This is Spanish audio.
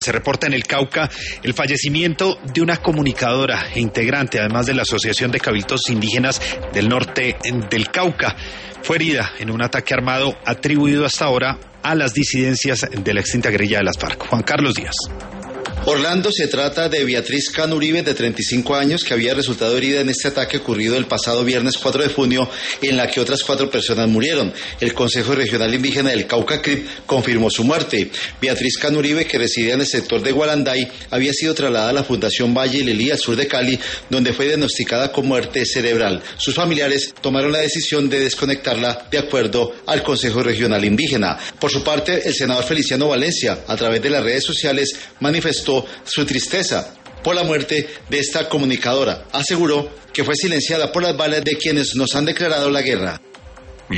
Se reporta en el Cauca el fallecimiento de una comunicadora e integrante, además de la Asociación de Cabildos Indígenas del Norte del Cauca. Fue herida en un ataque armado atribuido hasta ahora a las disidencias de la extinta guerrilla de las FARC. Juan Carlos Díaz. Orlando, se trata de Beatriz Cano Uribe, de 35 años, que había resultado herida en este ataque ocurrido el pasado viernes 4 de junio, en la que otras 4 personas murieron. El Consejo Regional Indígena del Cauca, CRIP, confirmó su muerte. Beatriz Cano Uribe, que residía en el sector de Gualanday, había sido trasladada a la Fundación Valle y Lelí, al sur de Cali, donde fue diagnosticada con muerte cerebral. Sus familiares tomaron la decisión de desconectarla de acuerdo al Consejo Regional Indígena. Por su parte, el senador Feliciano Valencia, a través de las redes sociales, manifestó su tristeza por la muerte de esta comunicadora. Aseguró que fue silenciada por las balas de quienes nos han declarado la guerra.